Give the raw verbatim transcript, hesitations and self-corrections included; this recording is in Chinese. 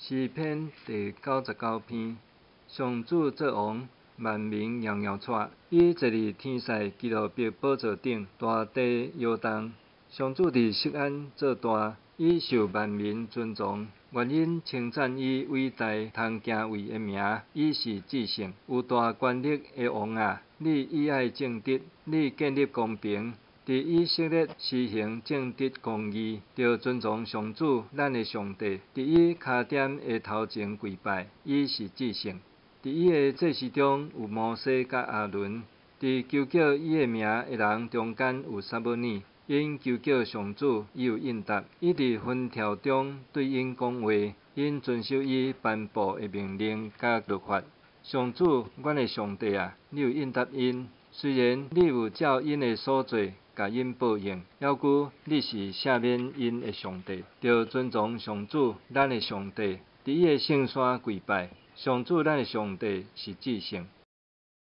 诗篇第九十九篇，上主作王，万民摇摇喘。伊坐伫天使基路伯宝座顶，大地摇动。上主伫锡安做大，伊受万民尊崇。愿因称赞伊伟大通行位的名，伊是至圣，有大权力的王啊！你以爱正直，你建立公平。伫以色列施行正直公义，着尊崇上主，咱的上帝。伫伊脚点的头前跪拜，伊是至圣。伫伊的祭司中有摩西甲亚伦，伫求叫伊的名的人中间有撒母耳。因求叫上主，伊有应答。伊伫分条中对因讲话，因遵守伊颁布的命令甲律法。上主，阮的上帝啊，你有应答因。虽然你有照因的所做，甲因报应，还顾你是赦免因的上帝，着尊崇上主，咱的上帝，伫伊的圣山跪拜。上主，咱的上帝是至圣。